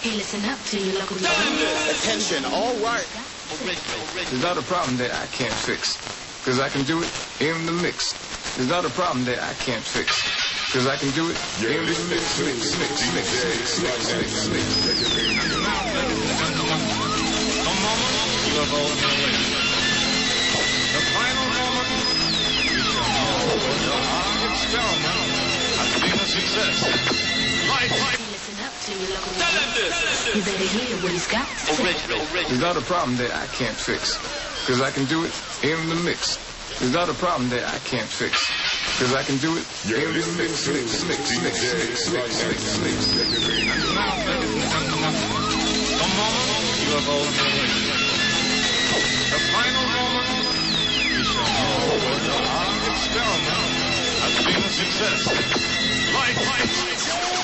Hey, listen up to your local DJ. Attention, all right. There's not a problem that I can't fix, cause I can do it in the mix. There's not a problem that I can't fix, cause I can do it in the mix. The moment you have all been waiting. The final moment you shall know whether our experiment has been a success. Right. You better hear what he's got to say. There's not a problem that I can't fix, cause I can do it in the mix. There's not a problem that I can't fix, cause I can do it in the mix. And now, ladies and gentlemen, the moment you have all been waiting. The final moment you shall know whether our experiment has been a success. Right.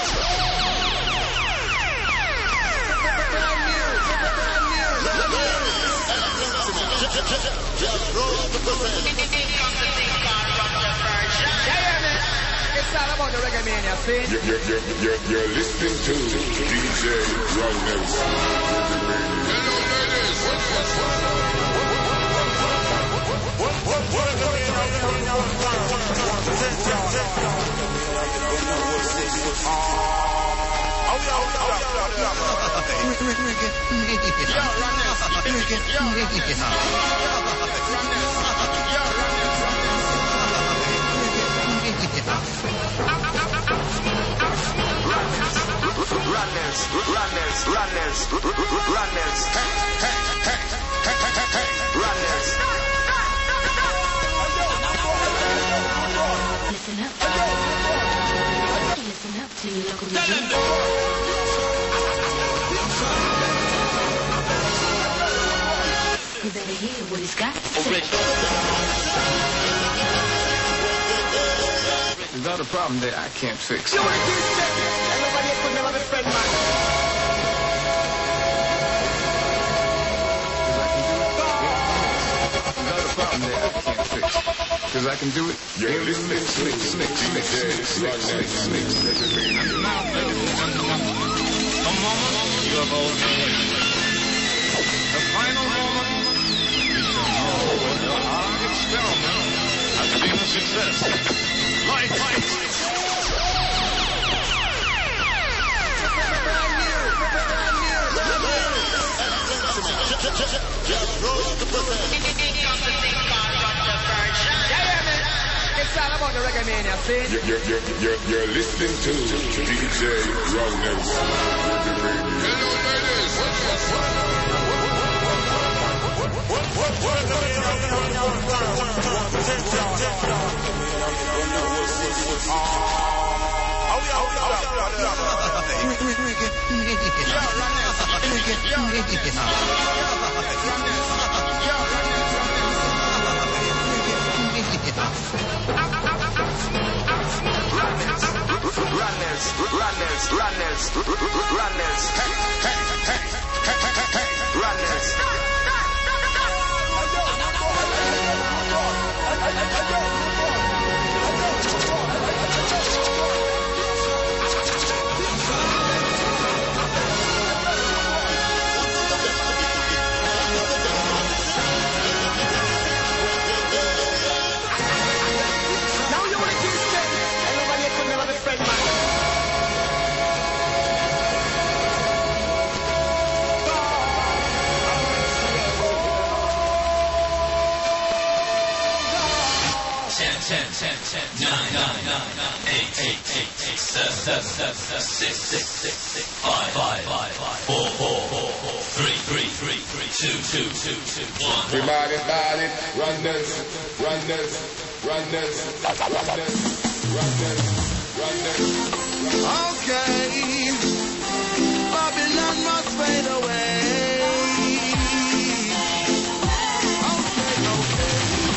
It's all about the Reggae Mania scene. You're listening to DJ Runners. Hello, ladies. Listen up to your local DJ. You better hear what he's got to say. There's not a problem that I can't fix. Everybody could never be friend, Not a problem that I can't fix, cause I can do it in the mix. And now, ladies and gentlemen, the moment you have all been waiting. The final moment you shall know whether our experiment has been a success. Right. It's all about the Reggae Mania scene. You're listening to DJ Runners. Hello, ladies. Everybody, Okay, Babylon must fade away. Okay.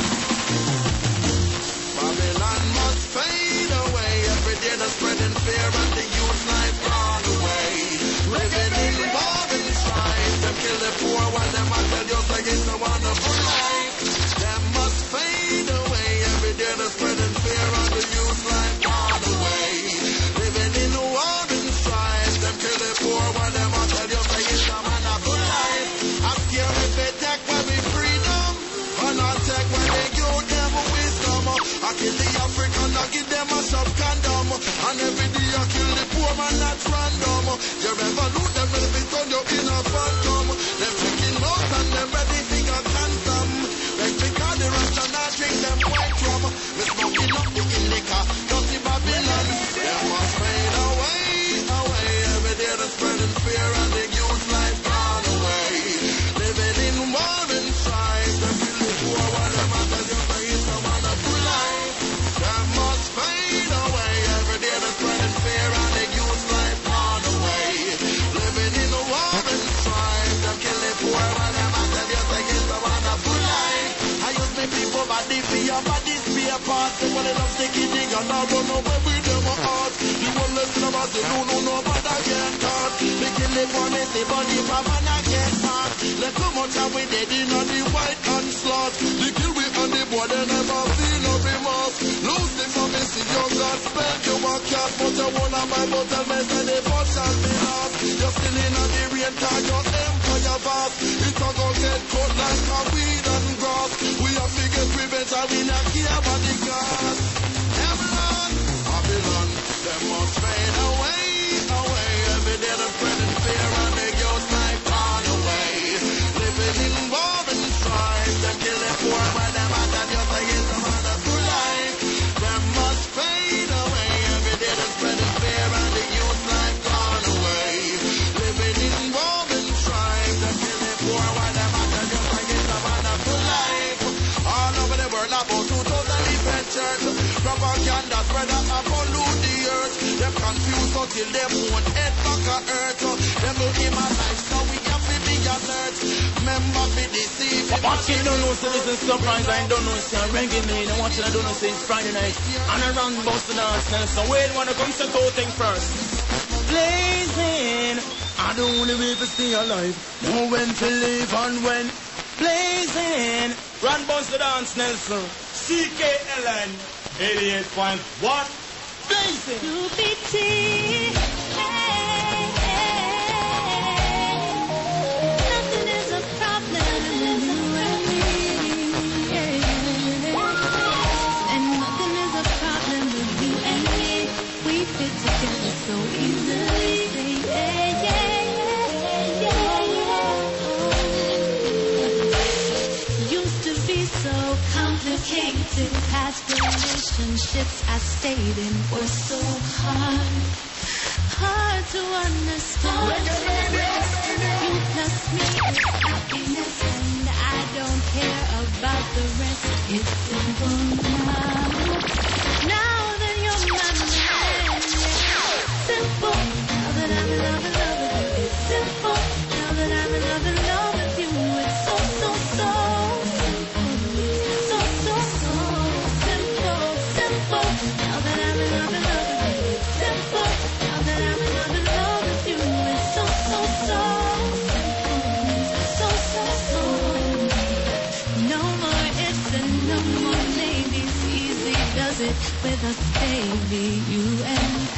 Babylon must fade away. Every day they're spreading fear and the youth life gone away. Living in war and strife. Them kill the poor while them I tell you say it's a wonderful life. Them must fade away. Every day they're spreading fear and the youth life gone away. Living in war and kill the African, I give them a shop condom. And every day I kill the poor man, that's random. You ever loot them when they turn you in a phantom. Them freaking out and them ready to go handsome. Like because the Russian not drink them white rum. Me smoking up the liquor, dirty Babylon. Them must fade away, away. Every day they're spreading fear and the youth life gone away. Living in war and strife. Them kill the poor while them out and just say it's a wonderful life. Them must fade away. Every day they're spreading fear and the youth life gone away. Living in war and strife. Them kill the poor while them out and just say it's a wonderful life. I use me people body for your body spare parts. They want to love sticky dig and I don't know where we them are heart. The one less lovers they don't know nobody can talk. They kill it for me, say body from and I can't talk. Let too much and we dead in on the white onslaught. They kill we on the board they never feel no remorse. Lose the for me, see your God spend you a cat. But you wanna buy but tell me say the boat shall be lost. You're still in on the rain tag your empire vast. It's a go get cut like a weed and grass. We have to get revenge and we not care about the gas. Babylon, Babylon, them must fade away, away. Every day they're spreading fear and the youth life gone away. Living in war and strife. Them kill the poor by them out and just like it's a wonderful life. Them must fade away. Every day they're spreading fear and the youth life gone away. Living in war and strife. Them kill the poor by them out and just like it's a wonderful life. All over the world about 2,000 different churches. Propaganda spread up and pollute the earth. Them confused until them won't head back on earth. Them do him a life so we have to be alert. Remember be deceived. Watching don't know so this is surprise. I don't know say reggae man. And watching I don't know say it's Friday night. And I run bust the dance now. So wait wanna come set out thing first. Blazing. I don't wanna live to stay alive. Know when to live and when. Blazing. Run bust the dance Nelson. CKLN 88.1 Blazing. UBT. Nothing is a problem when you and me. And nothing is a problem with you and me. We fit together so easily. Used to be so complicated. Past relationships I stayed in were so hard to understand. You plus me is happiness, and I don't care about the rest. It's simple now. Now that you're my man, simple. Now that I'm in love with you, it's simple. Now that I'm in love with you, it's so simple. Now that I'm in love with you, it's simple. Now that I'm in love with you, it's so simple. No more ifs and no more maybes. Easy does it with us, baby. You and I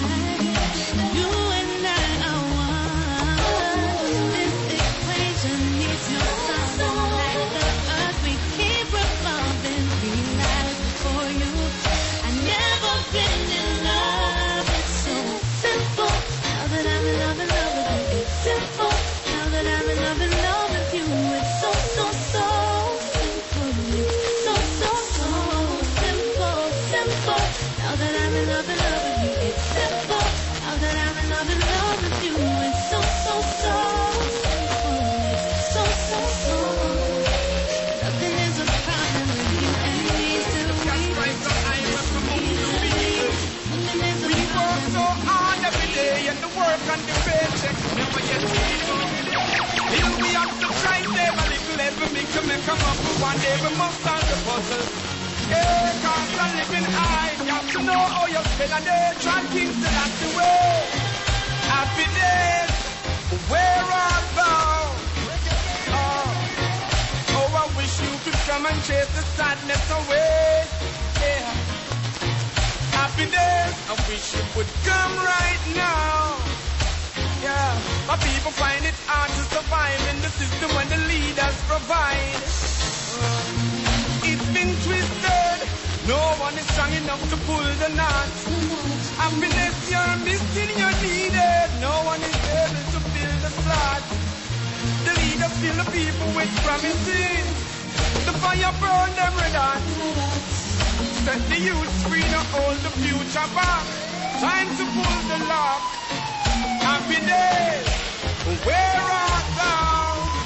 are one. This equation needs no sun. Like the earth, we keep revolving. Realize for you. Never been in love, it's so simple. Now that I'm in love with you, it's simple. Now that I'm in love with you, it's so simple. So simple. Now that I'm in love with you, it's simple. Now that I'm in love with you, it's so simple. Nothing is a problem with you and me till We work so hard every day and the work and the paycheck never yet paid. Still we have to try save a little every bit to make come up with one day we must solve the puzzle. Yeah, cause I'm living high. You have to know how you spend a day. Try things to that's the way. Happy days, we're all bound. Oh, I wish you could come and chase the sadness away. Yeah. Happy days, I wish it would come right now. Yeah, my people find it hard to survive in the system when the leaders provide. It's been twisted, no one is strong enough to pull the knot. Happiness you're missing, you're needed. No one is able to fill the slot. The leaders fill the people with promises. The fire burn them red hot. Set the youth free, not hold the future back. Time to pull the lock. Happiness, where art thou?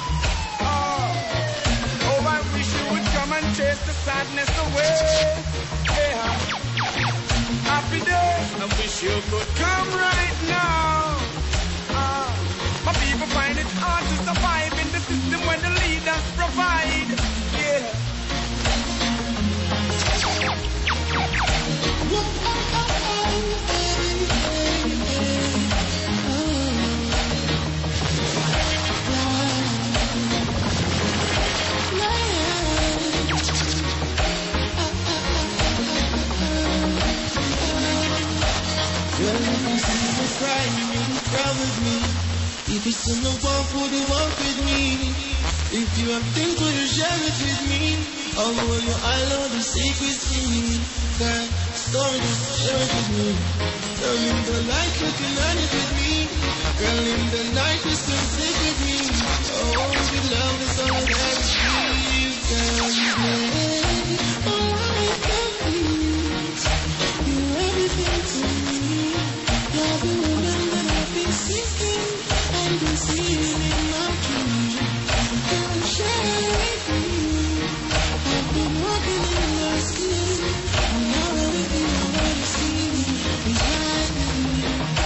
Oh, I wish you would come and chase the sadness away. Yeah. Happiness, I wish you could come right now. My people find it hard to survive in the system when the leaders provide. Yeah. If it's in the walk, would you walk with me? If you have things, will you share it with me? Or will you allow the secrets in me? That story, just share it with me. Girl, in the light, looking at it with me. Girl, in the night, you still sleep with me. Oh, good love is all I have to give. Girl, you made all I ever need. You're everything to me. You're the woman that I've been seeking. And been seeing in my dreams. Girl, share it with me. I've been walking in your sleep. And now everything I want to see is right with me.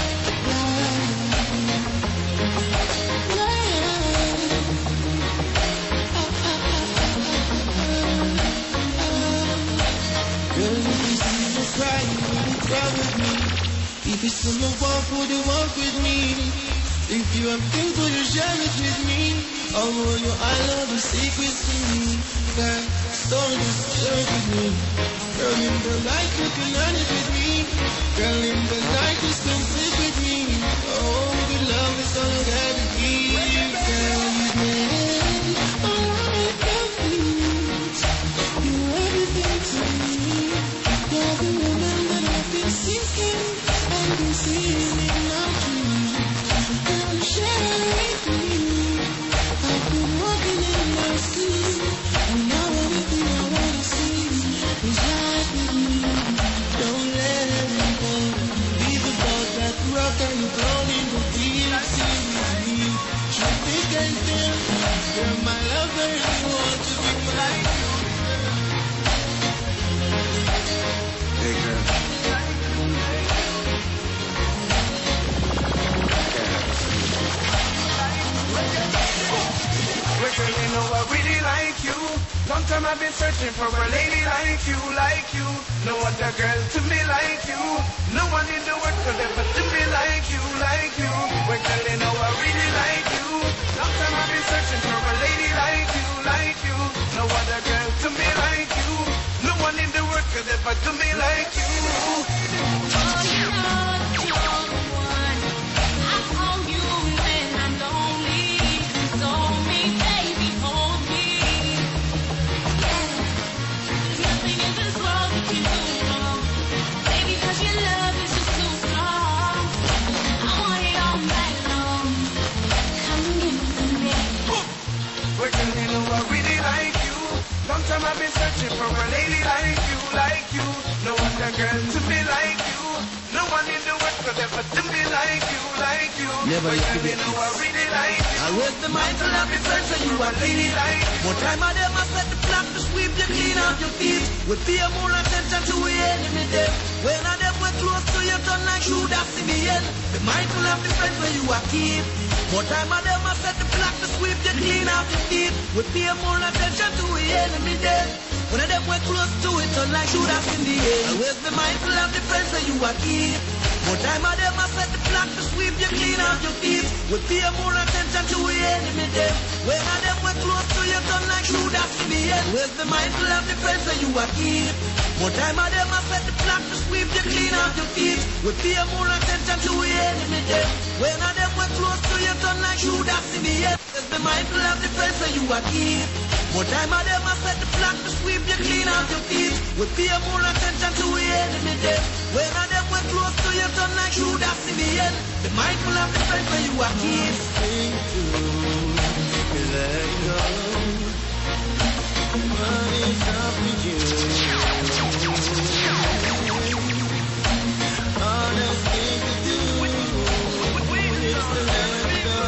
Girl, if you see me crying, will you cry with me? If it's on the walk, would you walk with me? If you have things, will you share it with me? Or will you allow the secrets to me? That story, just share it with me. Girl, in the light, looking at it with me. Girl, in the night, you still sleep with me. Oh, good love is all I gotta give. Girl, you made all I ever need. You're everything to me. You're the woman that I've been seeking. And been seeing in my dreams. Girl, share it with me. I've been walking in my sleep. And now everything I wanna see is right with me. Don't let it go. Be the boat that rock and you throw in the deep sea with me. Should think and feel. You're my lover and you want to be mine. Hey, girl. Well, girl, you know I really like you. Long time I've been searching for a lady like you, like you. No other girl to me like you. No one in the world could ever do me like you, like you. Well, girl, you know I really like you. Long time I've been searching for a lady like you, like you. No other girl to me like you. No one in the world could ever do me like you. Long time I've been searching for a lady like you, like you. No other girl to be like you. No one in the world could ever do me like you, like you. Never used to be. You know I really like you. I raise the mind till I've been searching you a lady like you. More time I them I set the block to sweep you clean out your feet. With pay more attention to the enemy them. When I them were close to you, turn like you, that's in the end. The mindful of the friends where you are keep. More time I them I set the block to sweep you clean out your feet. With pay more attention to the enemy them. When I them were close to it, turn like you, that's in the end. Always be mindful of the friends where you are keep. More time I them I set the block to sweep you clean out your feet. With pay more attention to the enemy them. When I them were close to you, turn like you, that's in the end. Always be mindful of the friends where you are keep. More time I them I set the block to sweep you clean out your feet. With pay more attention to the enemy them. When I them were close to you, turn like you, that's in the end. Always be mindful of the friends where you are keep. More time of them I set the plan to sweep you clean off your feet. We pay more attention to the enemy dead. When of them were close to you, turn like you, that's in the end. Be mindful of the friend where you are kids. Let go. What is up with you? All the things to do is to let go.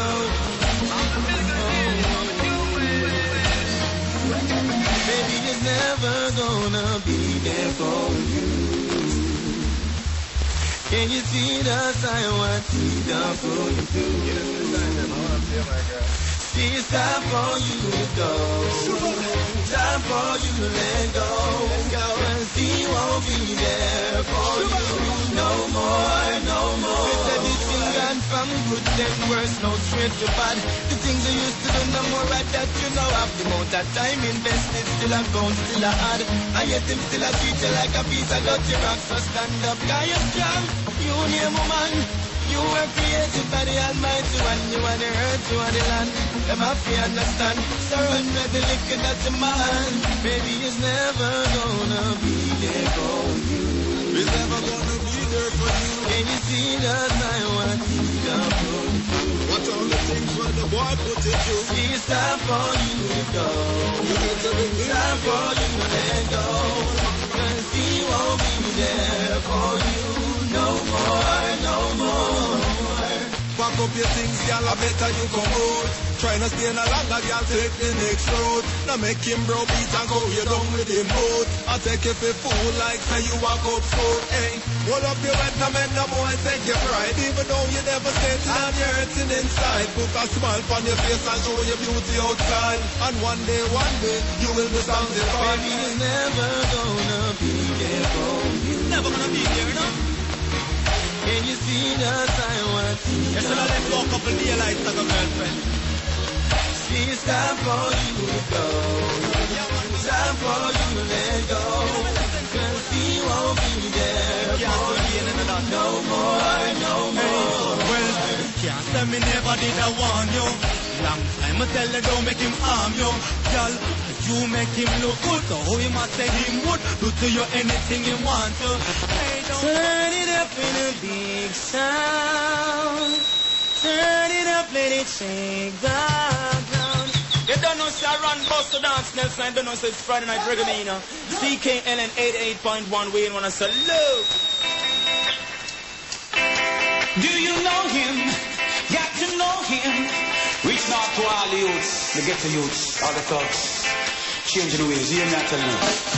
Baby, it's never gonna be there for you. Can you see the sign what he done for you? It's time for you to go. Time for you to let go. Cause he won't be there for you no more, no more. It's everything gone from good then worse, no straight to bad. The things you used to do no more right that you know have the amount of time invested still a gone, still a hard. And yet him still a treat you like a piece of dirty rock. So stand up, cause you're strong. You name woman. You were created by the Almighty One. You are the earth, you are the land. Them have to understand. Surrender the liquor that's your man. Baby, it's never gonna be there for you. It's never gonna be there for you. Can you see the sign what he done for you? Watch all the things where the boy put it through. It's time for you to go. It's time for you to let go. Cause he won't be there for you no more, no more. Pack up your things, y'all, I better you come out. Try not stay no longer, y'all, take the next road. Now make him bro beat and go you down with him out. I take you for fool like say you walk up sport. Hey, hold up your head, now make the boy take your pride. Even though you never stated and you're hurting inside. Put a smile on your face and show your beauty outside. And one day, you will be sanctified. Baby, it's never gonna be there for you. Never gonna be there, you know? Can you see the sign what he done? Yes, I let walk up in the light like a girlfriend. See, it's time for you to go. It's time for you to let go. Cause he won't be there for you no more, no more. Well, can't tell me never did I warn you. Long time I tell you don't make him harm you. Girl, you make him look good. So how you must say him would do to you anything you want to. Hey, turn it up in a big sound. Turn it up, let it shake the ground. You don't know say I run Buster Dance Nelson. You don't know say it's Friday Night Reggae Me, you know. CKLN 88.1 we in wanna salute. Do you know him? Got to know him. Reach out to all the youths, the ghetto youths, all the thugs. Change the ways, hear me I tell you.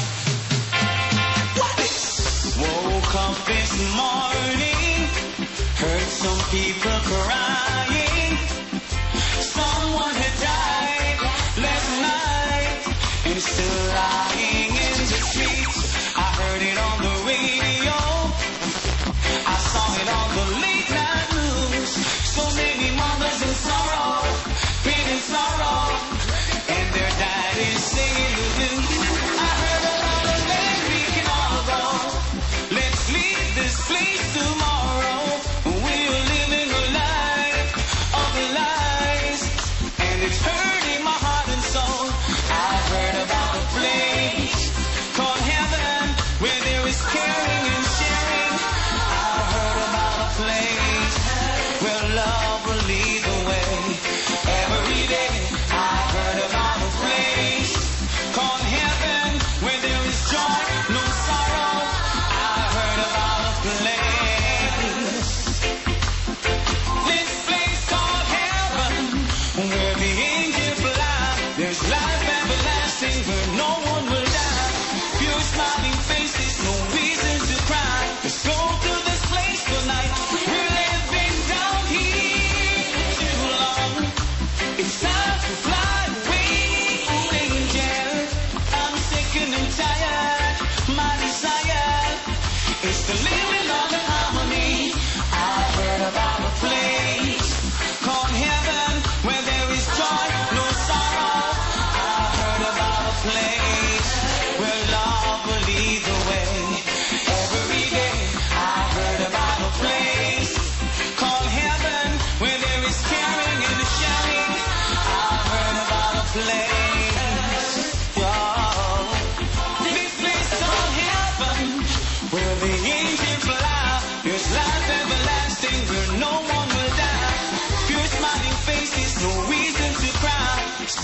What is? Woke up this morning, heard some people crying. Someone had died last night and still lying in the streets. I heard it on the radio, I saw it on the late night news. So many mothers in sorrow, pain and sorrow, and their daddies singing the blues. I heard about a land we can all go. Let's leave this place tomorrow. We're living a life of lies, and it's hurting my heart and soul. I heard about a place called heaven where there is caring and sharing. I heard about a place where love will lead the way. Every day I heard about a place called heaven where there is joy, no sorrow. I heard about a place, this place called heaven, where the angels fly. There's life everlasting where no one will die. Pure smiling faces, no reason to cry. Let's go to this place tonight. We're living down here too long. It's time to fly away, angel. I'm sick and tired. My desire is to live in love and harmony. I heard about a place called heaven where there is joy, no sorrow. I heard about a place where love will lead the way. Every day I heard about a place called heaven where there is caring and sharing. I heard about a place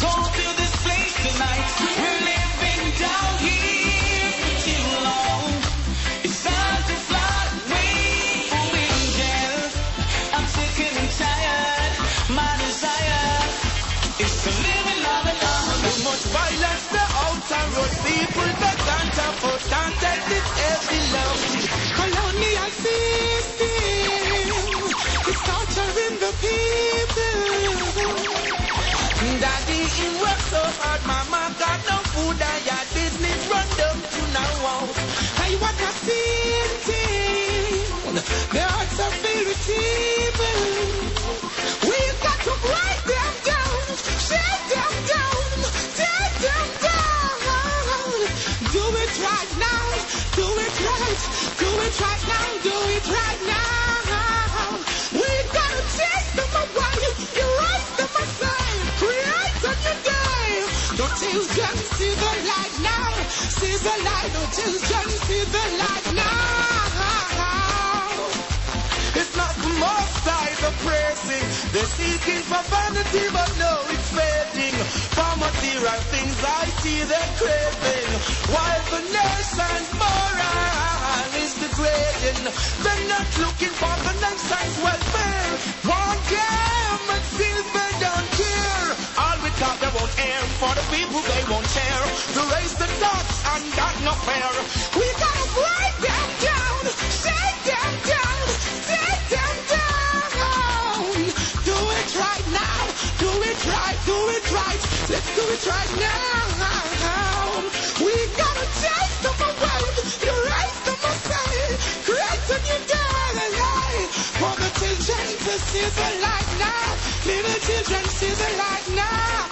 Go to this place tonight. We're living down here too long. It's time to fly away for angels. I'm sick and tired. My desire is to live in love and love. Too much violence, the outer road people that can't afford, can't take this heavy love. Colonial system is torturing the people. Daddy, he worked so hard, mama got no food, and your business run down to now. I want a thing, the hearts are filled with evil. We've got to break them down, shake them down, tear them down. Do it right now, do it right, do it right now, do it right now. We've got to take them away, erase them aside, create a new day. The children see the light now, see the light, the children see the light now. It's not the most high, the praising. They're seeking for vanity, but no, it's fading. For material things I see they're craving. While the nation's moral is degrading. They're not looking for the nation's welfare. Want them and still they don't care. All we talk they won't air. For the people they won't share. To raise the dogs and that no fair. We gotta break them down, shake them down, take them down. Do it right now, do it right, do it right. Let's do it right now. We gotta take them away, erase them aside, create a new day. For the children to see the light now, little children see the light now.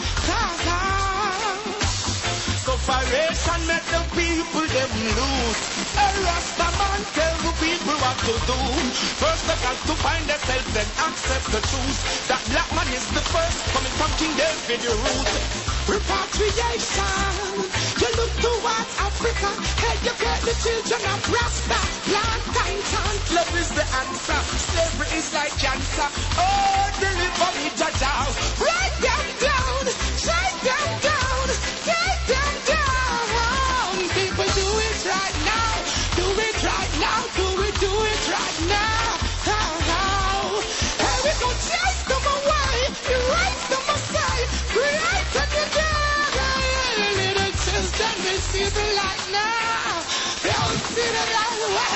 Sufferation make the people them lose. A Rasta man tell the people what to do. First they got to find themselves and accept the truth. That black man is the first coming from King David the root. Repatriation. You look towards Africa, educate the children of Rasta. Plantain chant, love is the answer. Slavery is like cancer. Oh, deliver me, Jaja. Break them down, shake them down, take them down. People do it right now, do it right now, do it right now. Hey, we gon' chase them away, erase them aside, create a new day. Little children, they see the light now. They all see the light.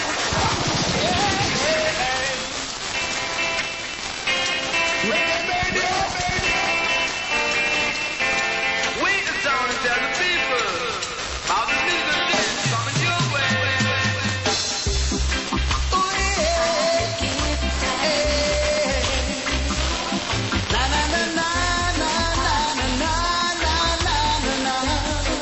We is down and tell the people how the legal is coming your way. Na na na na na na na na na na.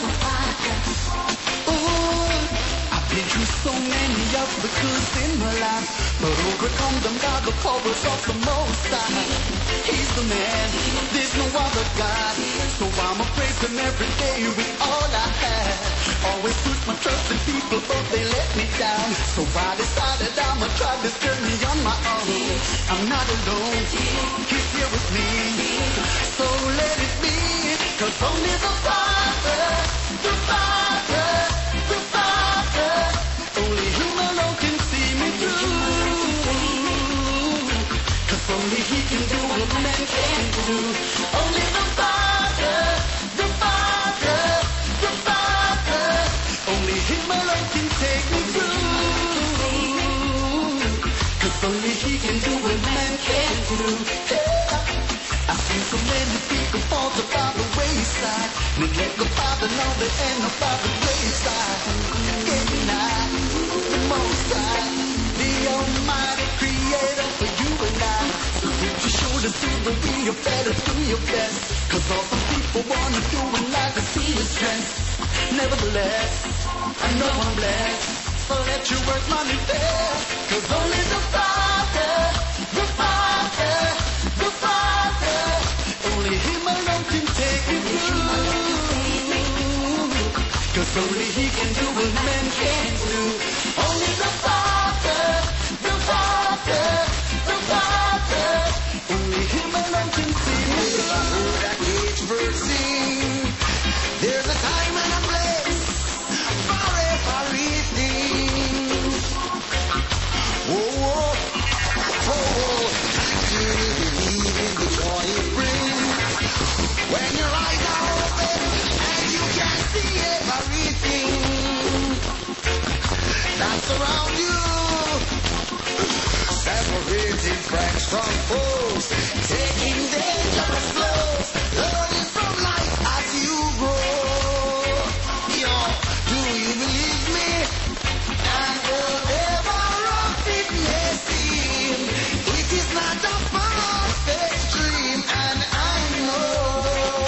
Ooh, I've been through so many obstacles in my life, but overcome them by the powers of the Most High. He's the man, there's no other God. So I'ma praise him every day with all I have. Always put my trust in people, but they let me down. So I decided I'ma try this journey on my own. I'm not alone, he's here with me. So let it be, 'cause only the Father, the Father, the Father, only him alone can see me through. 'Cause only he can do what man can't do. Only the Father, the Father, the Father, only him alone can take me through. 'Cause only he can do what man can't do. I've seen so many people fall by the wayside, neglect the Father, now they end up by the wayside. Getting high, the Most High, the Almighty Creator for you and I. So if you shoulders to the wheel, you better do your best. 'Cause all some people wanna do it like a see your strength. Nevertheless, I know I'm blessed, so let your work manifest. 'Cause only the Father, the Father, the Father, only him alone can take me through. 'Cause only he can do what man can't do. Only the Father, the Father, the Father, only him alone can see me through. Each verse taking dangerous flows, learning from life as you grow. Yo, do you believe me? And whatever rough it may seem, it is not a perfect dream, and I know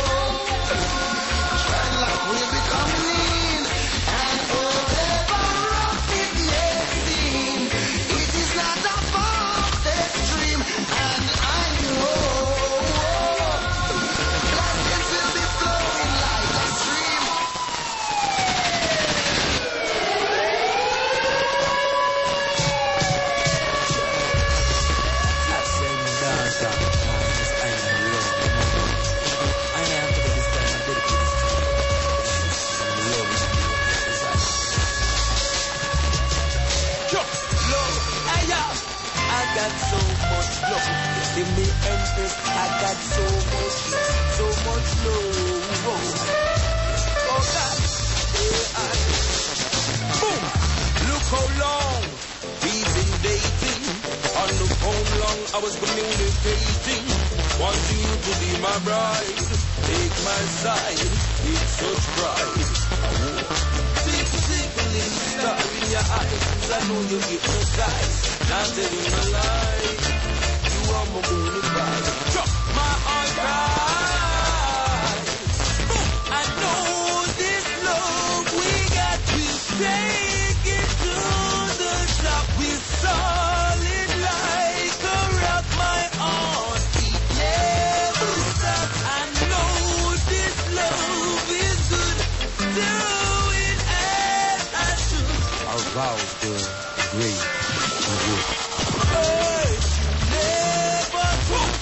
life will be coming in, and whatever rough it may seem, it is not a perfect dream, and I know blessings will be flowing like a stream. Hey, yo, I got so much love. In me Empress, I got so much love. Oh, God. Boom. Look how long we've been dating. On the phone long, I was communicating. Want you to be my bride. Take my side with such pride. Tickling star in your eyes, I know you hypnotize. Not telling a lie, you are my only bride. Drop my heart right. I know this love we got, we'll take it to the top. We're solid like a rock, my heart, it never stops. I know this love is good, do it as I should. Our vows were great and good. Hey, never quit.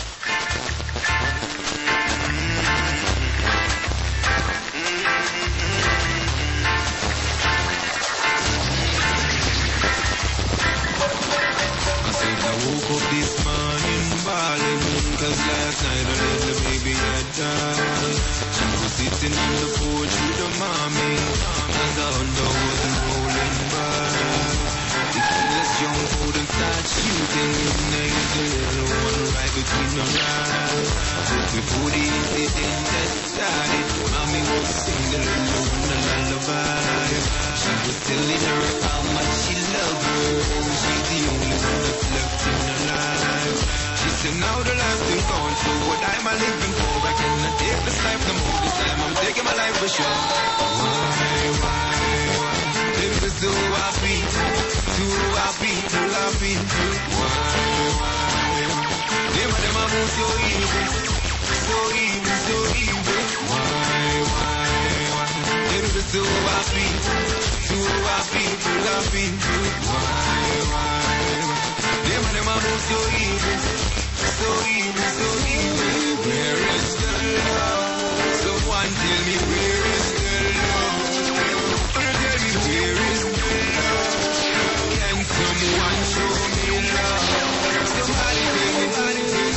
I said I woke up this morning bawling, 'cause last night a little baby had died. She was sitting on the porch with her mommy, as the thunder was rolling by. The killers jumped out and started shooting, nailed the little one right between her eyes. But before the incident had started, mommy was singing the little one a lullaby. She was telling her how much she loved her, and she's the only one that's left in her life. She said, now the life is gone, so what am I living for? I cannot take this life no more. This time I'm taking my life for sure. Why? Life is so happy, too happy, too happy. Why? Them are moving so evil, so evil, so evil. Why? Life is so happy, too happy, too happy. Why? Them are moving so evil, so evil, so evil. Where is the love? Someone tell me where is the love? Tell me where is the love? Can someone show me love? Somebody tell me, somebody tell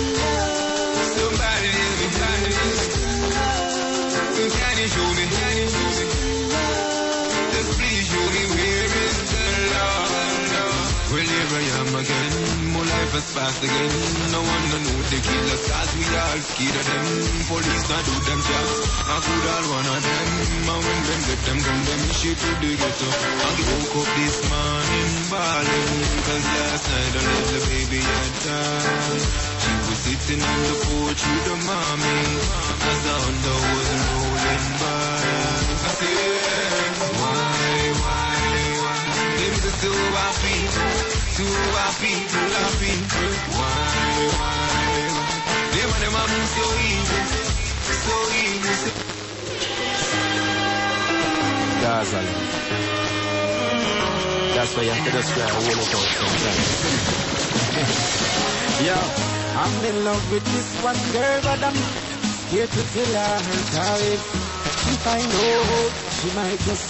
me, can you show me, can you show me? Just please show me where is the love? Well, here I am again, my life has passed again. No one to know the killers, cause we all scared of them. Police not do them jobs, I could all one of them. And when them get them gun, them shit to the ghetto. I woke up this morning bawling, 'cause last night a little baby had died. She was sitting on the porch with her mommy, as the thunder was rolling by. I said, why? Them are so happy, too happy, too happy. Why? Them are moving so evil, so evil. Gaza. That's why you have to just try to hold it out sometimes. Yo, I'm in love with this one girl, but I'm here to tell her her time. If I know, she might just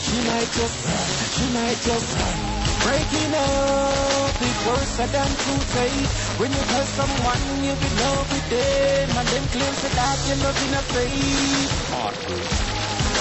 breaking up is worse than truth say. When you tell someone you be love with them, and then claim that you're not in a afraid. Heartbreak.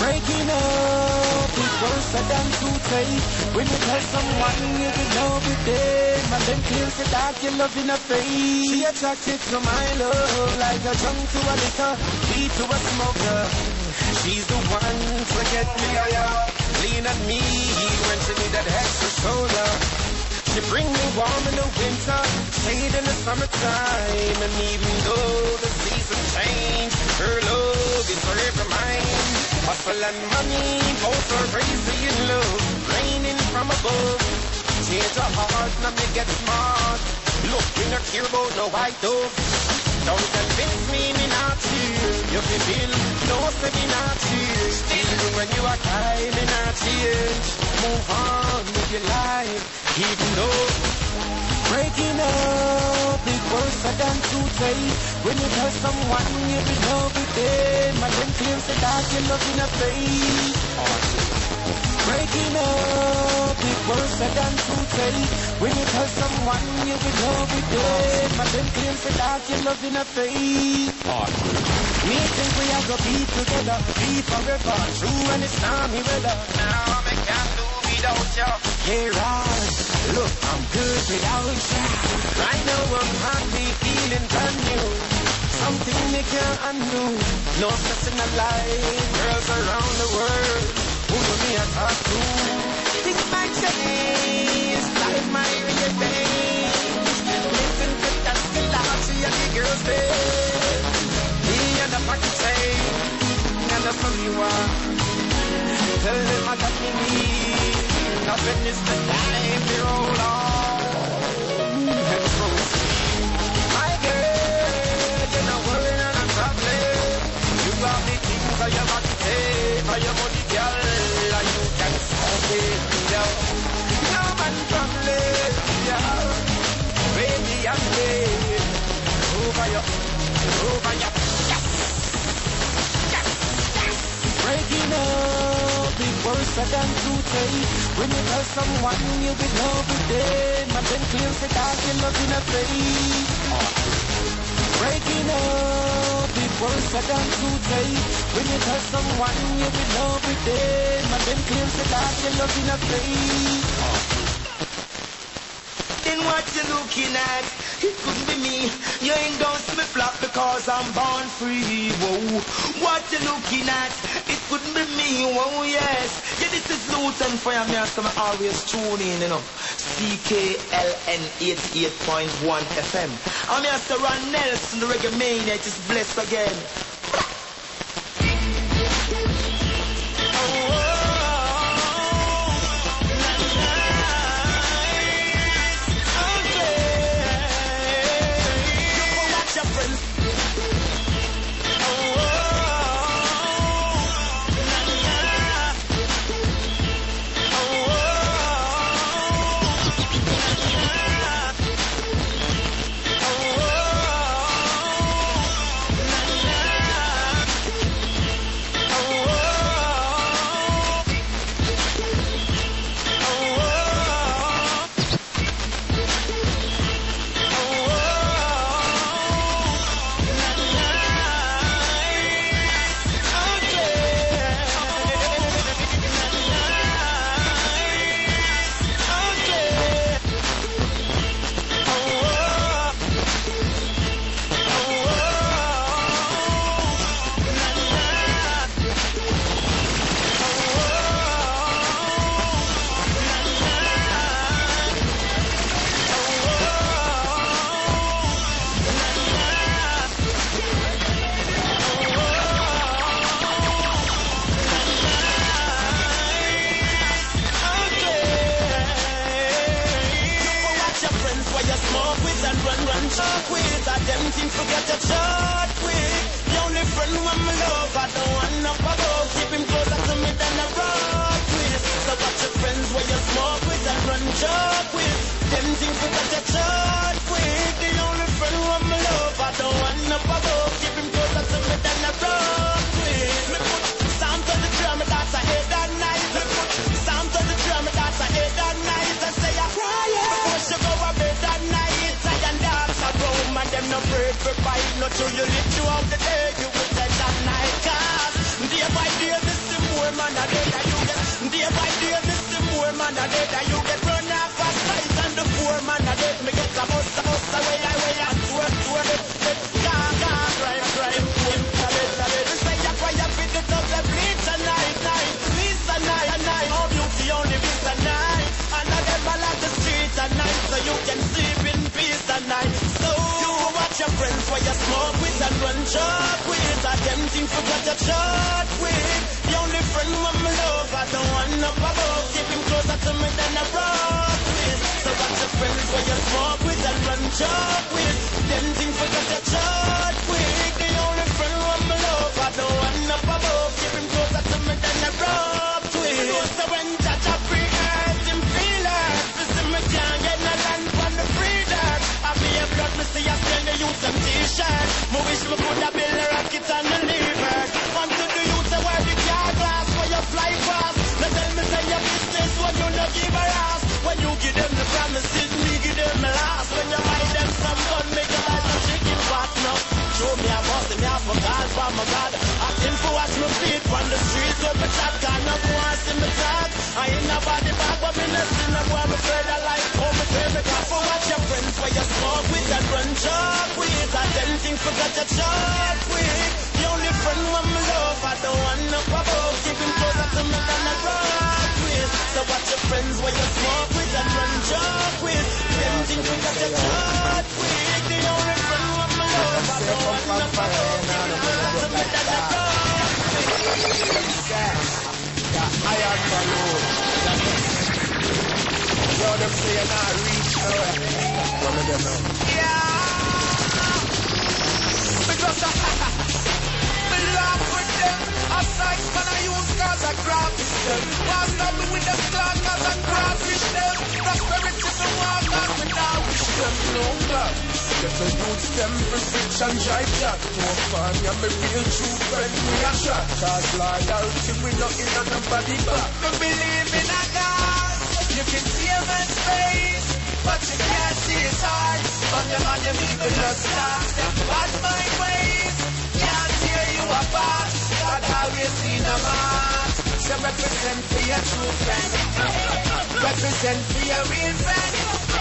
Breaking up is worse than to take. When you tell someone you will love with them, and then claims the dark you love in a face. She attracted to my love like a drunk to a liquor, beat to a smoker. She's the one to get me lean on me when she need that extra shoulder. She bring me warm in the winter, shade in the summertime, and even though the seasons change, her love is forever mine. Hustle and money, both are crazy in love, raining from above. Change her heart, now me get smart. Look, we not care about no white dove. Don't convince me not here. You can feel no say me not here. Even when you are kind, me not change. Move on with your life, even though breaking up is worse than to take. When you tell someone you be love with them, and then claims the dark you love in a face. Breaking up is worse than to take. When you tell someone you be love with them, and then claims the dark you love in a face. Me think we are gonna be together, be forever, true and it's stormy weather. Now I can't do without you. Yeah, right. Look, I'm good without you. Right now I'm happy, feeling brand new. Something they can't undo. No stress in the life. Girls around the world who do me a talk to. Things might change, life might rearrange. Listen to that philosophy of the girls' bed. Me and the pocket change, and the funny one. Tell them I got me need. Nothing is the time to roll on and proceed. My girl, you're not worrying and I'm traveling. You got the things that you want to take. For your money, girl, and you can stop it, yo. No man traveling, yo. Baby, I'm there. Over your, yes. Breaking up is worse than to take. When you tell someone you be love with them, and then claims the dark you love in a face. Breaking up is worse than to take. When you tell someone you be love with them, and then claims the dark you love in a face. Then what you looking at? It couldn't be me. You ain't gonna see me flop because I'm born free. Whoa, what you looking at? It couldn't be me. Whoa, yes. Yeah, this is Luton Fire. Me have to always tune in, you know. CKLN 88.1 FM. I'm here to Ron Nelson, the reggae maniac, is blessed again. Not till you live throughout the day, you will take that night. 'Cause day by day, the more man a dead and you get day by day, the more man a dead and you get run off a sight and the poor man a dead. Me get a bust away and tour the drive, we say you cry up with the dog, the bleach a night, oh beauty only beats a night, and I never like the street at night, so you can sleep in peace at night. So you watch your friends while you smoke with and run short with, I them things forgot your short with. The only friend when me love, I don't want up above, keep him closer to me than a rock with. So watch your friends while you smoke with and run short with, them things forgot your short with. The only friend when me love, I don't want up above, keep him closer to me than a rock with. So when Jah Jah free earth, him feel it. Me see me can't get no land from the freedom. I be a blood, me see I send the youth some t-shirt. Me wish me could have built a rocket and a lever. Come to the youth, say where the car glass, where you fly fast. Now tell me say your business when you no give a ass. When you give them the promises, me give them the last. When you buy them some gun, make them buy some chicken fat now. Show me a boss, me a for God, for my God. Asking for watch me feet on the street where me chat can not go and see me talk. I ain't nobody back, but me not see no boy, me afraid of life. Oh, me say me got for watch your friends where you smoke with and run chalk with. And them things forgot your chalk with. The only friend when me love, I don't want no above. Keep him closer to me than a rock with. So watch your friends where you smoke with and run chalk with. Them things forgot your chalk with. The only friend when me love, I don't want no above. Keep him closer to me than a rock with. I am the Lord. Yo, them say you're not reach nowhere. One of them now. Yeah. Because me laugh with them. Aside when I use cause I graphish them. Why stop me with the clock cause I graphish them. Prosperity me walk out without wish them. No God. Get a youth them prescription drive that. No fun, you're my real true friend. We are shot. Cause loyalty we not in on nobody back. Me believe in a God. You can see a man's face, but you can't see his heart. On your man, you mean the love stop. Them bad mind ways can't tear you apart. God always seen a man. So represent for your true friend. Represent for your real friend.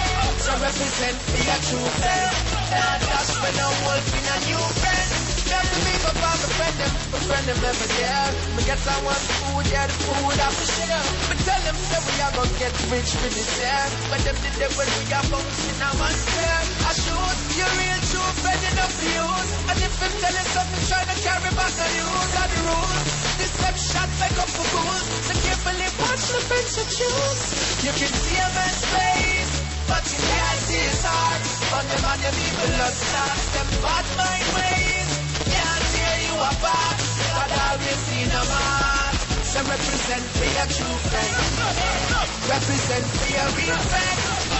So represent for your true friend. Now that's when a wolf in a new friend. Tell me about my friend them never there. Me get someone food, yeah, the food I for share. But tell them that we are gonna get rich with this year. When them did it when we are bouncing a one square. I shoot, you're real true friend enough for you. And if I'm telling something, try to carry back on you. Got the rules, deception make up for fools. So carefully watch the friends you choose. You can see a man's face, but you can't see his heart. On the man you leave a lot stars. Them bad mind ways can't tear you apart. God always seen a man. So represent for your true friend. Represent for your real friend.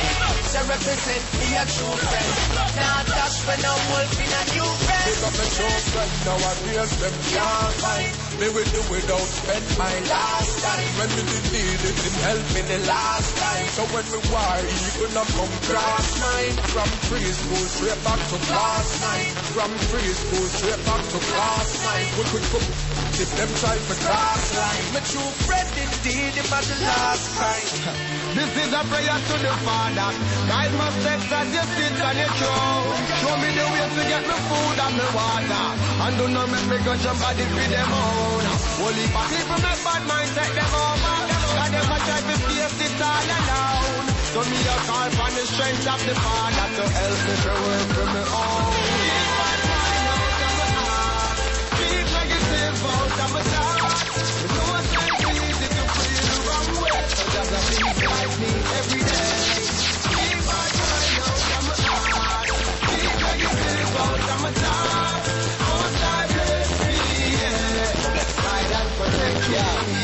So represent for your true friend. Now dash for no wolf in a new friend. Pick up a true friend, nowadays them can't find. Me will do without spend my last time. When we did need it, him help me the last time. So when we war, even I come cross mine. From preschool straight back to class 9. From preschool straight back to class 9. We could come if them try to cross line. My true friend indeed, him at the last time. This is a prayer to the Father. Guide my steps as you sit on your throne. Show me the way to get me food and me water. And do not make me go jump at it with them own. Only for people make bad mind take them over. Cause them a try to face it all alone. So me a call for the strength of the Father to help me to work for me own. Keep my mind out of my heart. Keep negative out of my thoughts. You know it's not easy to free the wrong way. So just a peace like me every day. Keep my mind out of my heart. Keep negative out of my thoughts. Most I bless me, yeah. Guide and protect ya.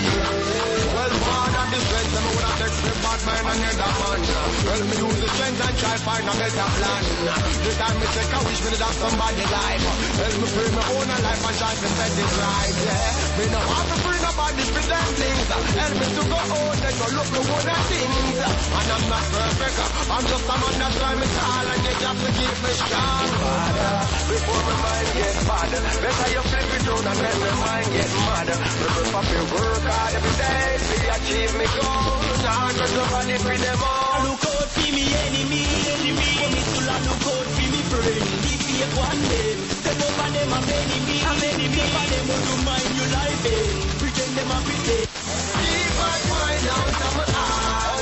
Well, Father, the strength them would have text me bad mind and head up man. Well, me use the strength and try find a better plan. The time me take a wish me to have somebody life. Well, me free my own life and try to set it right, yeah. Me no want to free nobody for them things. Help me to go out and go look the one of things. And I'm not perfect, I'm just a man that's trying me tall and get up to keep me strong. Father, before my mind gets bad, better you flip it out and make my mind get mad. Me prefer to work hard every day to achieve me goals. Now I'm somebody for them all. Look out for me enemy. For me to look out for me friend. If you one day, tell over them I'm enemy. Never them will do mind you like it. Pretend them a pretend. Keep my mind out of my eyes.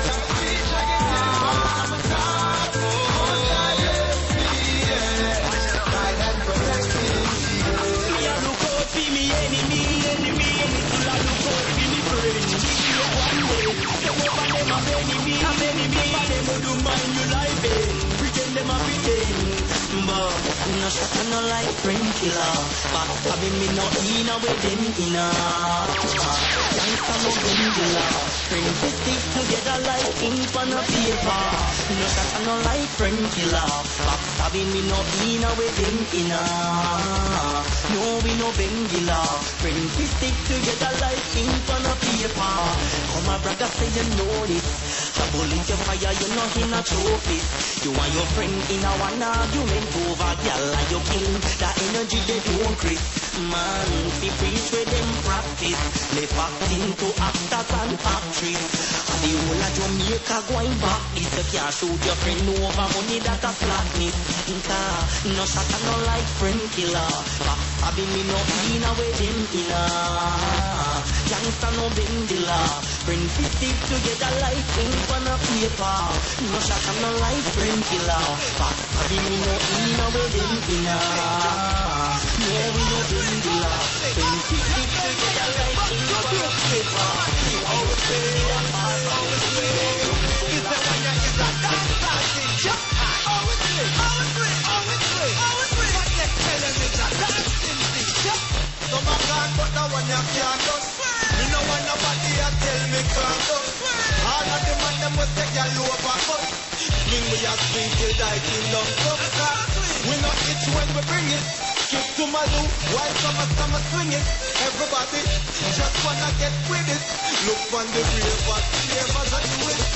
No shot and no like friend killer. But having me no in a wedding dinner. Gangsta no gun killer. Friends we stick together like ink on a paper. No shot and no like friend killer. But having me no in a wedding dinner. No we no bengila. Friends we stick together like ink on a paper. Come a brother say you know this. Trouble in your fire, you know him a trophy. You and your friend in a one argument over girl like your king. That energy they don't creep. Man, see preach where them practice. They fact into actors and actresses. And the whole of Jamaica going back. If you can't shoot your friend over money that a flatness. No shot and no like friend killer. Having me no in a wedding dinner. Gangsta no bendilla. Friends we stick together like ink on a paper. No shot and no like friend killer. Having me no in a wedding dinner. No we no bendilla. Friends we stick together like ink on a paper. Always play, always play. It's the one that is a dance party. Always play, always play, always play, always play. What they tell them is a dancing thing. No man can't put the one you can't do. Me no want nobody to tell me can't do. All of them and them will take your over. Bring me a swing till thy kingdom come. We not itch when we bring it. Kick to my loo, while summer swing it. Everybody just wanna get with it. Look on the ravers, ravers are do it.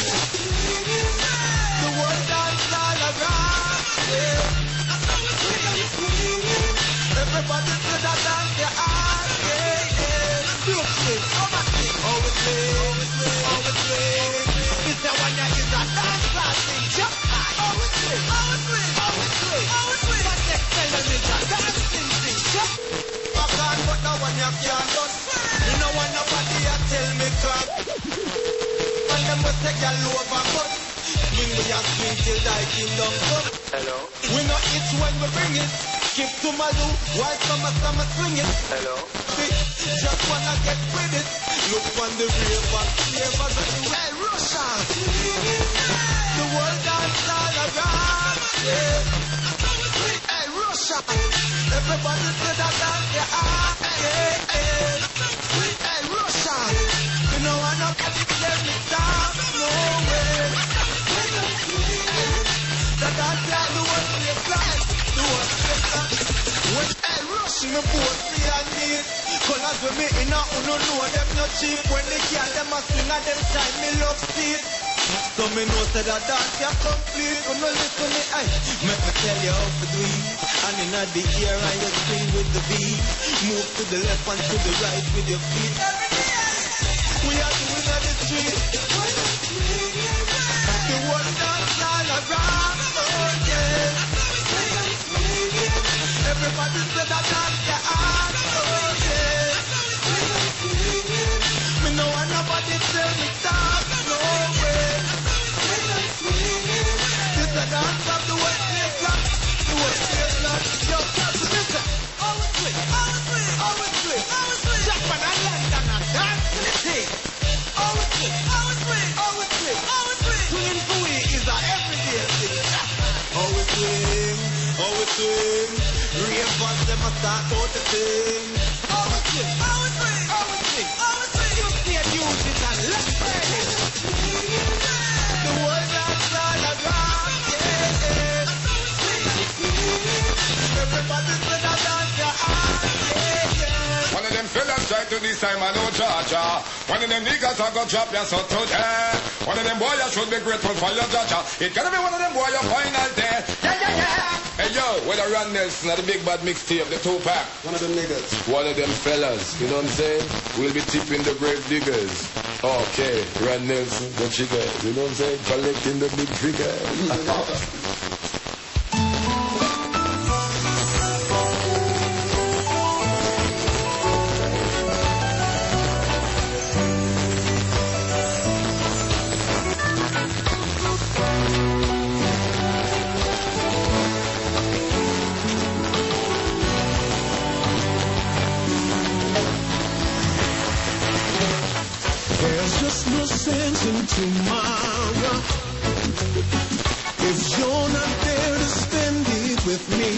The world dance all around, yeah. Everybody to the dance, yeah, yeah. Look it, always play, always play. It's the one that is a dance classic, jump high. Always play, always play, always play, always play. But next time it's a dancing thing, jump. I can't put the one you can't do. You know want nobody to tell me can't. And them will take your over, but bring me a swing till thy kingdom come. Hello. We know it's when we bring it. Skip to my loo, while summer swing it. Hello. Just wanna get with it. Look on the ravers, ravers are the way Russia. The world dance all around, yeah. Hey, Russia. Everybody to the dance, yeah, yeah. Hey, Russia. You know I'm not gonna let me down, no way. The dance like the one we fly, the one we fly. When I rush me boat free and neat. Colors with me in a uno know them no cheap. When they get them a swing at them time me love steed. So me know say that dance ya complete. Uno listen me aye. Make me tell you how to do it. And in the air and you swing with the beat. Move to the left and to the right with your feet. We are doing on the street. The world dance all around. Oh yeah. Everybody say that dance, yeah, oh yeah. Me no want nobody tell me stop, no way. This a dance of the West Coast, the West Coast. Yo, listen, always play, always play, always play, always play. Japan and London and dance to the thing. Always play, always play, always play, always play. Swinging for we is a everyday thing. Always swing, always swing. Ravers them a start out the thing. Always swing, always swing, always swing, always swing. You stay music and let's play it. The world dance all around, yeah. Everybody to the dance, yeah. One of them fellas try to this time I don't cha-cha. One of them niggas I go drop your son today. One of them boy you should be grateful for your cha-cha. It gotta be one of them boy your final day. Yeah. Hey yo, where the Ron Nelson at the Big Bad mixtape, the 2-pack. One of them niggas. One of them fellas, you know what I'm saying? We'll be tipping the grave diggers. Okay, Ron Nelson, the chicken, you know what I'm saying? Collecting the big figures. Tomorrow, if you're not there to spend it with me,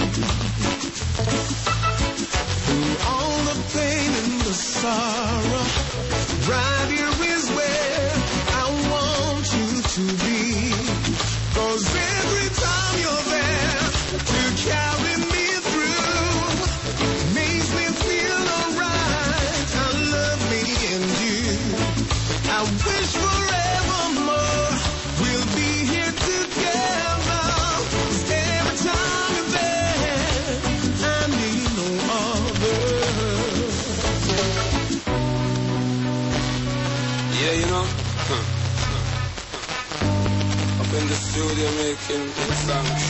through all the pain and the sorrow, right here is where I want you to be. 'Cause every time you're there to carry me through, makes me feel alright. I love me and you. I wish forevermore we'll be here together. 'Cause every time you're there, I need no other. Yeah, you know, up in the studio making good songs.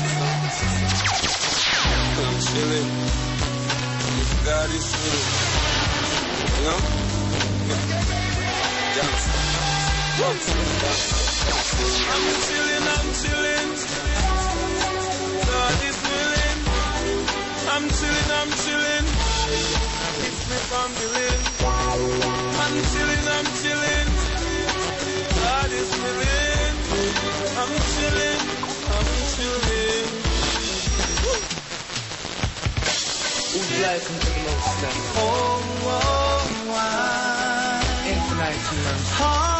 I'm chilling. If God is good, you know? I'm chilling. God is willing. I'm chilling. It's me from willing. I'm chilling. God is willing. I'm chilling. Who's listening to the most then? Infinite humans.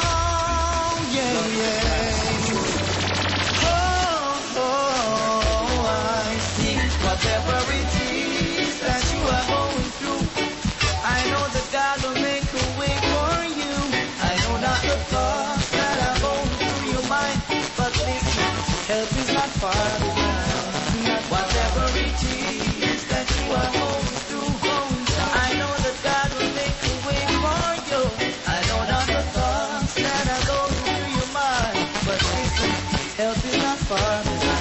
I see whatever it is that you are going through. I know that God will make a way for you. I know not the thoughts that are going through your mind, but listen, help is not far behind. Whatever it is that you are going through, I know that God will make a way for you. I know not the thoughts that are going through your mind, but listen, help is not far behind.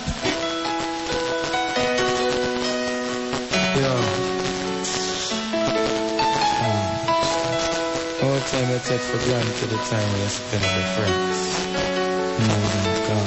All time I take for granted the time we spend with friends. More than God.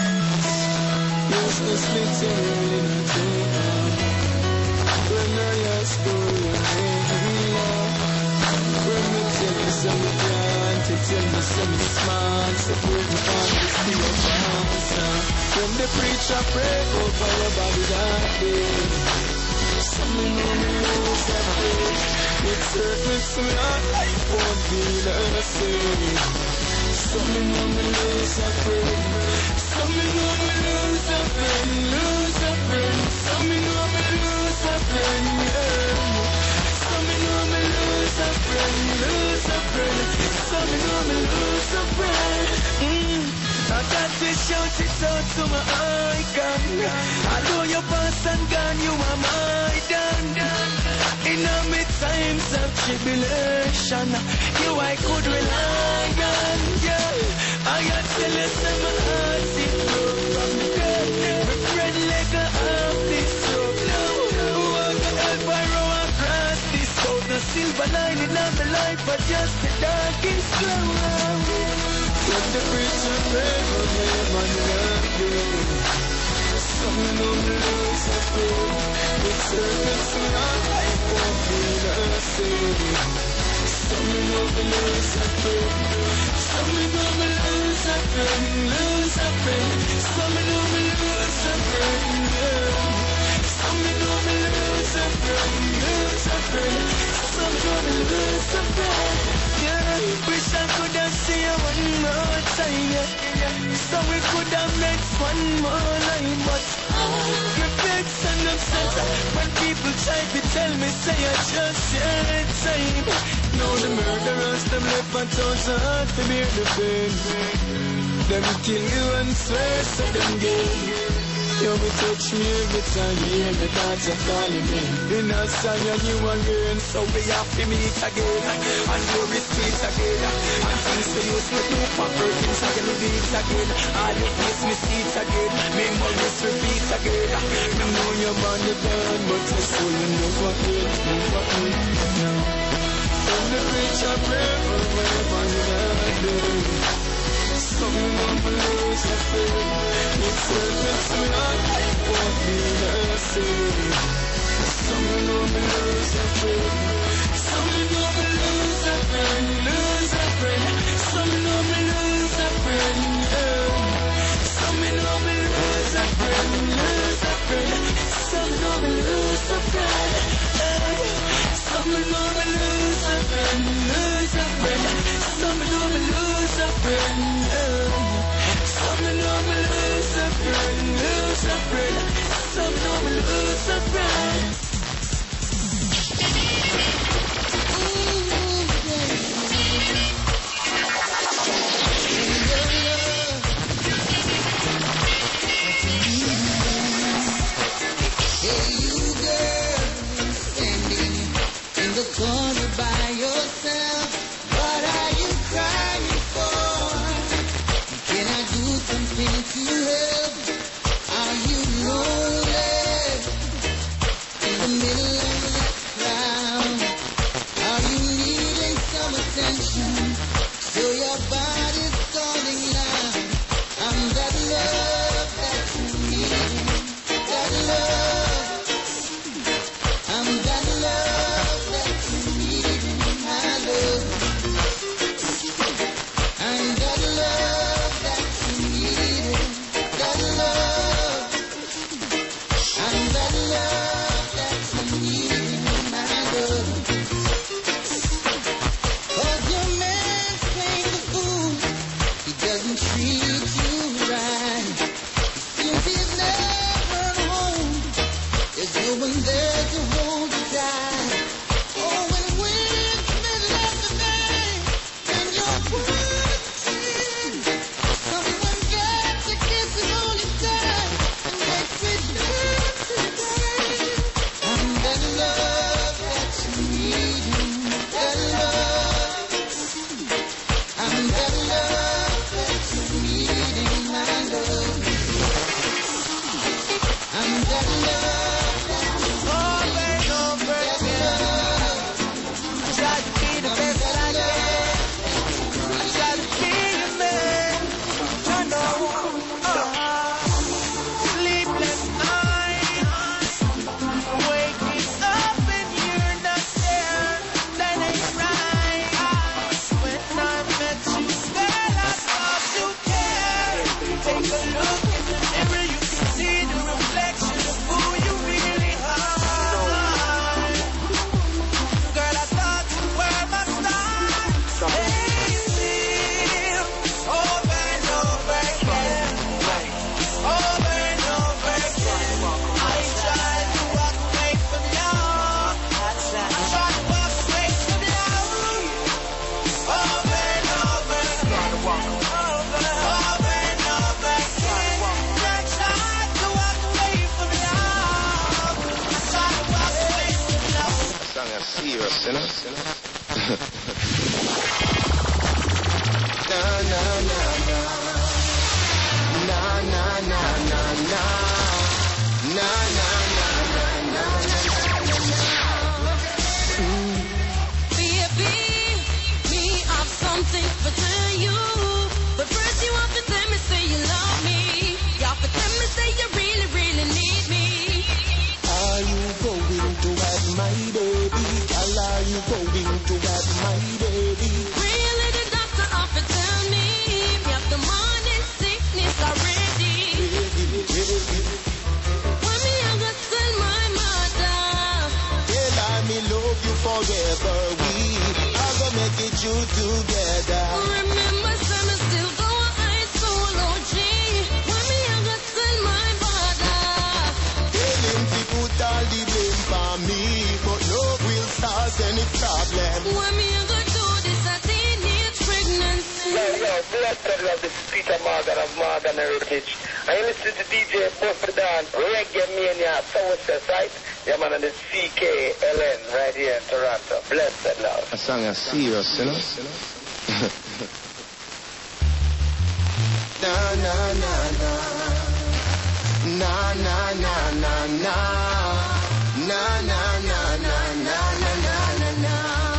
When the preacher pray over your body that day, something on the nose that day, it circles to your life won't be the same. Something on the nose that day, something on the nose that friend, lose a friend, something on the nose that friend, something on the nose that friend, lose a friend, something on the nose that friend. I got to shout it out to my icon. I know your past and gone, you are my done. In all my times of tribulation, you I could rely on. Yeah, I got to listen my heart is broke from the girl. My friend like a half this road. Who are the help I row across this road? No silver lining on my life, but just the darkest cloud. Let the preacher pray for me, man, something on the loose of faith. It's servants in our life won't be the same. Something on the loose of faith. Something on the loose of faith. Something on the loose of faith. Something on the loose of faith. Something on the loose of faith. Yeah, wish I could have seen you one more time, yeah. So we could have met one more line, but Perfection obsessed. When people try to tell me, say I just share time. Now the murderers, them left my toes hard to bear the pain. Them kill you and swear, so them gay. You me touch me every time you hear me thoughts are calling me. In a song and you again, so we have to meet again. And you repeat again. And things we used to do for Perkins again, we beat again. All your face me see it again. Memories repeat again. Me know you're on the burn, but your soul never heal, never heal. No. From the rich I pray forever and ever. Some number lose a friend. It's certain to me I won't be the same. Some number lose a friend. Some number lose a friend. Lose a friend. Some number lose a friend. Some number lose a friend. Lose a friend. Some number lose a friend. Some number lose a friend. Lose a friend. Some number lose a friend. Some number lose a friend. Lose a friend. Some number lose a friend. Hey, you girl, standing in the corner by yourself. What are you crying for? Can I do something to help? Are you lonely in the middle of the crowd? Are you needing some attention? So your body's calling loud. I'm that love that you need. That love. I'm that love that you need. My love. I'm that love that you need. That love. I'm that love that you need. My love. 'Cause your man's playing the fool. He doesn't treat you right. He seems he's never home. There's no one there to hold you tight. Oh, and when it's middle of the night and you're watching, someone got to kiss and hold you tight and make sweet love tonight. I'm that love that you need. That love. I'm that love that you need, my love. I'm that love that you need. That love. I try to be the best that I can. I try to be your man. I know. Sleepless nights. Waking up and you're not there. That ain't right. When I met you, girl, I thought you cared. Take a look in the mirror, you can see the reflection of who you really are. Girl, I thought you were my star. Hey, over and over again. Over and over again. I tried to walk away from you. I tried to walk away from you. Over and over again. Over and over again. I tried to walk away from you. I tried to walk away from you. Son, I see you're a sinner. Na na na na. Na na na na na. Na na na na na. Baby, me have something to tell you. But first you have to tell me, say you love me. You have to tell me, say you really, really need me. Are you going to have my baby? Girl, are you going to have my baby? Really, the doctor have to tell me. You have the morning sickness already. When me I got tell my mother. Tell her me love you forever. We are gonna make it you together. Remember, son, I still go high solo G. When me I got tell my mother. solve any problem. When me a go do this, I teenage pregnancy. Yo, blessed love, this is Peter Morgan of Morgan Heritage. I listen to DJ Buffy Dan, Reggae Mania, Southwest, right? Yeah, man, and it's CKLN right here in Toronto. Blessed love. That song is serious, you know? Na na na na na na na na na na na na na na na na.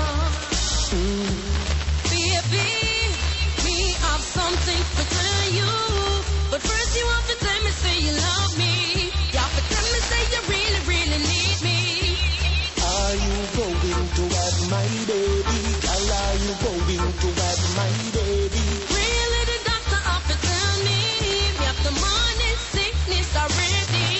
Baby, me have something to tell you, but first you have to tell me say you love me. You have to tell me say you really really need me. Are you going to have my baby? Girl, are you going to have my baby? Really the doctor have to tell me we have the morning sickness already.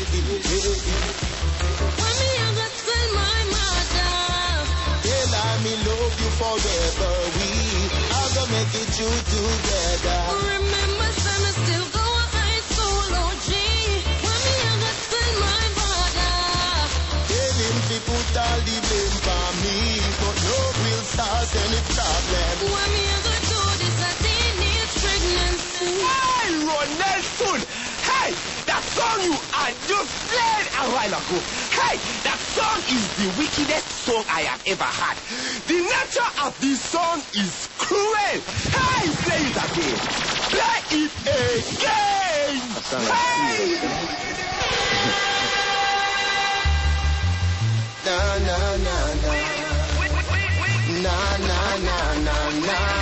When me a go tell my mother, Tell her me love you forever. We are gonna make it two together. remember son I still go high school OG. When me a go tell my mother, Tell him to put all the blame for me, but no will solve any problem. when me a go do this I teenage pregnancy. Hey, Ron Nelson! Hey, that song you had just played a while ago. Hey, that song is the wickedest song I have ever had. The nature of this song is cruel. Hey, play it again. Play it again. That song is Hey! serious, you know? Na na na na na na na na na.